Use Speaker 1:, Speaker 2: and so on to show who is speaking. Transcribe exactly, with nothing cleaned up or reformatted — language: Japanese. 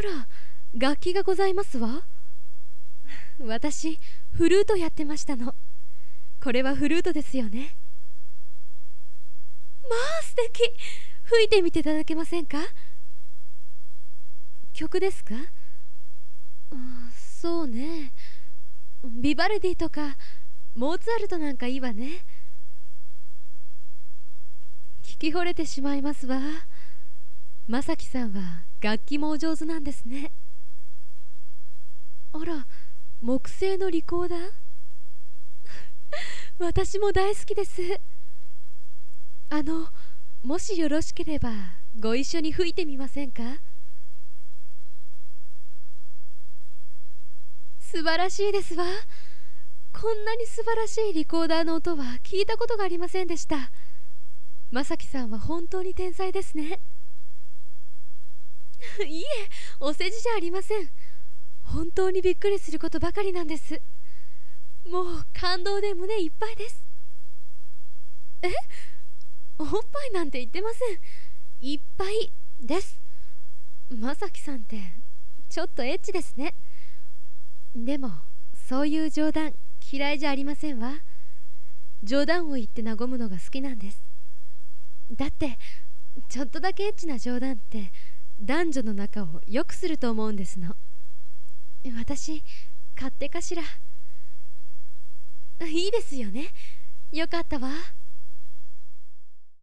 Speaker 1: ら、楽器がございますわ。私、フルートやってましたの。これはフルートですよね。まあ素敵。吹いてみていただけませんか？曲ですか？うん、そうね。ビバルディとかモーツァルトなんかいいわね。聞き惚れてしまいますわ。まさきさんは楽器もお上手なんですね。あら、木製のリコーダー私も大好きです。あの、もしよろしければご一緒に吹いてみませんか？素晴らしいですわ。こんなに素晴らしいリコーダーの音は聞いたことがありませんでした。まさきさんは本当に天才ですね。いえ、お世辞じゃありません。本当にびっくりすることばかりなんです。もう感動で胸いっぱいです。え、おっぱいなんて言ってません。いっぱいです。まさきさんってちょっとエッチですね。でもそういう冗談嫌いじゃありませんわ。冗談を言って和むのが好きなんです。だってちょっとだけエッチな冗談って男女の仲を良くすると思うんですの。私勝手かしら。いいですよね。よかったわ。